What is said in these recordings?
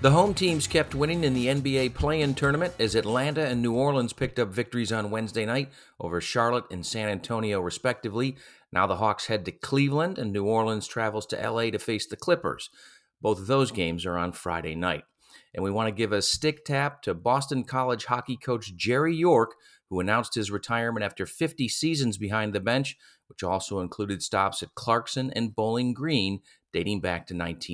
The home teams kept winning in the NBA play-in tournament as Atlanta and New Orleans picked up victories on Wednesday night over Charlotte and San Antonio, respectively. Now the Hawks head to Cleveland and New Orleans travels to LA to face the Clippers. Both of those games are on Friday night. And we want to give a stick tap to Boston College hockey coach Jerry York, who announced his retirement after 50 seasons behind the bench, which also included stops at Clarkson and Bowling Green, dating back to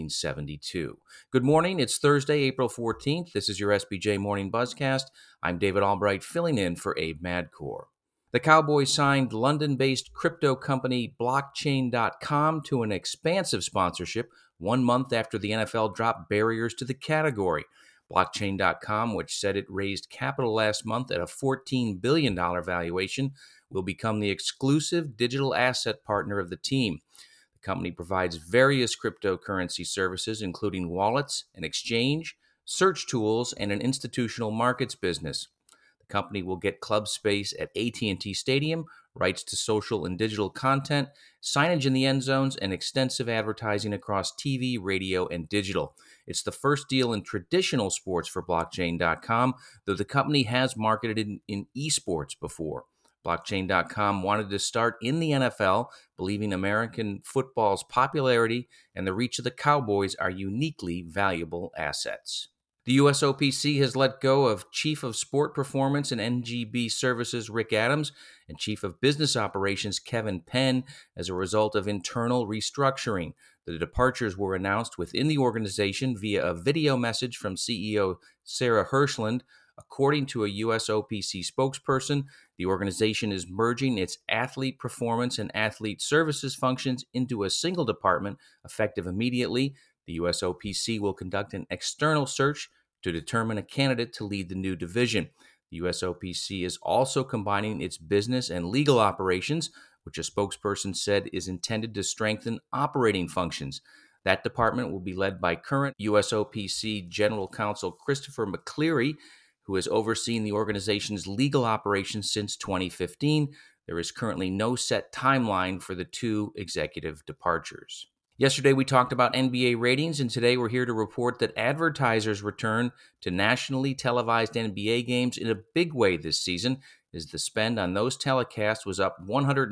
1972. Good morning. It's Thursday, April 14th. This is your SBJ Morning Buzzcast. I'm David Albright, filling in for Abe Madkour. The Cowboys signed London-based crypto company Blockchain.com to an expansive sponsorship 1 month after the NFL dropped barriers to the category. Blockchain.com, which said it raised capital last month at a $14 billion valuation, will become the exclusive digital asset partner of the team. The company provides various cryptocurrency services, including wallets, an exchange, search tools, and an institutional markets business. The company will get club space at AT&T Stadium, rights to social and digital content, signage in the end zones, and extensive advertising across TV, radio, and digital. It's the first deal in traditional sports for Blockchain.com, though the company has marketed in esports before. Blockchain.com wanted to start in the NFL, believing American football's popularity and the reach of the Cowboys are uniquely valuable assets. The USOPC has let go of Chief of Sport Performance and NGB Services Rick Adams and Chief of Business Operations Kevin Penn as a result of internal restructuring. The departures were announced within the organization via a video message from CEO Sarah Hirschland. According to a USOPC spokesperson, the organization is merging its athlete performance and athlete services functions into a single department effective immediately. The USOPC will conduct an external search to determine a candidate to lead the new division. The USOPC is also combining its business and legal operations, which a spokesperson said is intended to strengthen operating functions. That department will be led by current USOPC General Counsel Christopher McCleary, who has overseen the organization's legal operations since 2015. There is currently no set timeline for the two executive departures. Yesterday, we talked about NBA ratings, and today we're here to report that advertisers return to nationally televised NBA games in a big way this season, as the spend on those telecasts was up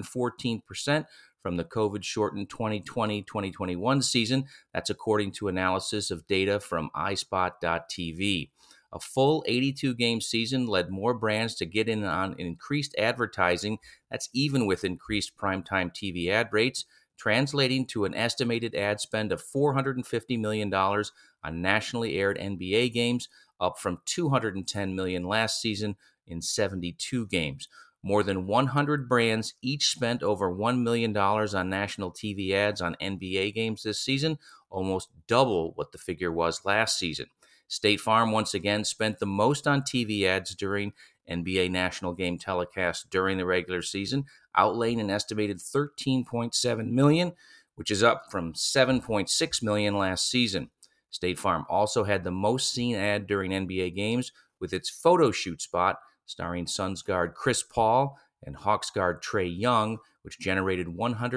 114% from the COVID-shortened 2020-2021 season. That's according to analysis of data from iSpot.tv. A full 82-game season led more brands to get in on increased advertising. That's even with increased primetime TV ad rates, translating to an estimated ad spend of $450 million on nationally aired NBA games, up from $210 million last season in 72 games. More than 100 brands each spent over $1 million on national TV ads on NBA games this season, almost double what the figure was last season. State Farm once again spent the most on TV ads during NBA national game telecasts during the regular season, outlaying an estimated $13.7 million, which is up from $7.6 million last season. State Farm also had the most seen ad during NBA games with its photo shoot spot starring Suns guard Chris Paul and Hawks guard Trae Young, which generated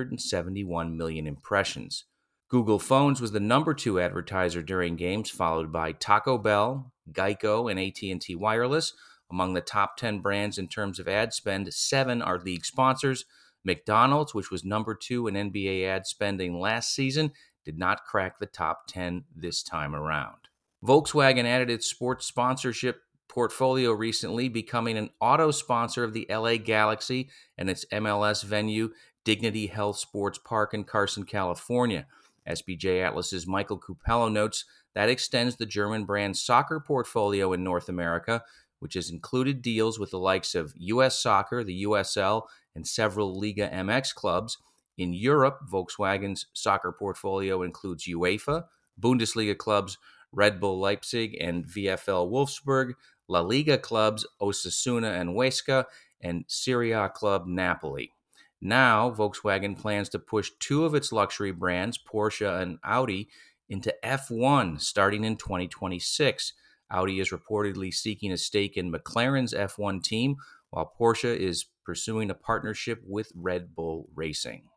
171 million impressions. Google Phones was the number 2 advertiser during games, followed by Taco Bell, Geico, and AT&T Wireless. Among the top 10 brands in terms of ad spend, 7 are league sponsors. McDonald's, which was number 2 in NBA ad spending last season, did not crack the top 10 this time around. Volkswagen added its sports sponsorship portfolio recently, becoming an auto sponsor of the LA Galaxy and its MLS venue, Dignity Health Sports Park in Carson, California. SBJ Atlas's Michael Cupello notes that extends the German brand's soccer portfolio in North America, which has included deals with the likes of US Soccer, the USL, and several Liga MX clubs. In Europe, Volkswagen's soccer portfolio includes UEFA, Bundesliga clubs Red Bull Leipzig and VfL Wolfsburg, La Liga clubs Osasuna and Huesca, and Serie A club Napoli. Now, Volkswagen plans to push 2 of its luxury brands, Porsche and Audi, into F1 starting in 2026. Audi is reportedly seeking a stake in McLaren's F1 team, while Porsche is pursuing a partnership with Red Bull Racing.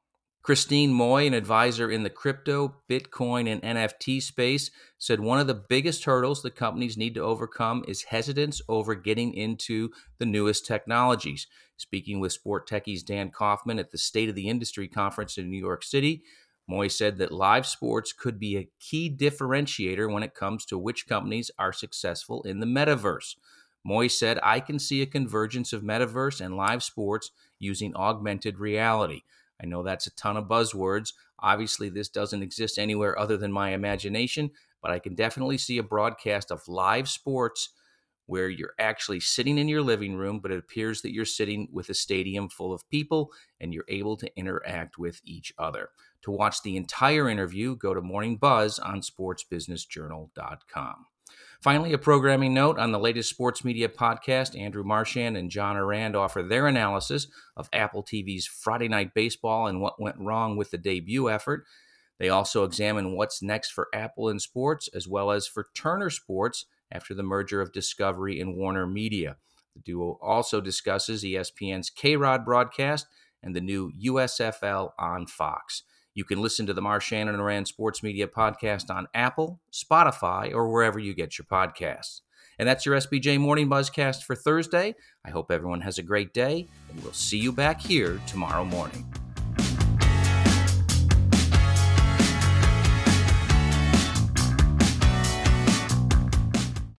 Christine Moy, an advisor in the crypto, Bitcoin, and NFT space, said one of the biggest hurdles that companies need to overcome is hesitance over getting into the newest technologies. Speaking with Sport Techie's Dan Kaufman at the State of the Industry conference in New York City, Moy said that live sports could be a key differentiator when it comes to which companies are successful in the metaverse. Moy said, "I can see a convergence of metaverse and live sports using augmented reality. I know that's a ton of buzzwords. Obviously, this doesn't exist anywhere other than my imagination, but I can definitely see a broadcast of live sports where you're actually sitting in your living room, but it appears that you're sitting with a stadium full of people and you're able to interact with each other." To watch the entire interview, go to Morning Buzz on sportsbusinessjournal.com. Finally, a programming note on the latest sports media podcast. Andrew Marchand and John Arand offer their analysis of Apple TV's Friday Night Baseball and what went wrong with the debut effort. They also examine what's next for Apple in sports, as well as for Turner Sports after the merger of Discovery and Warner Media. The duo also discusses ESPN's K-Rod broadcast and the new USFL on Fox. You can listen to the Marchand and Arand Sports Media Podcast on Apple, Spotify, or wherever you get your podcasts. And that's your SBJ Morning Buzzcast for Thursday. I hope everyone has a great day, and we'll see you back here tomorrow morning.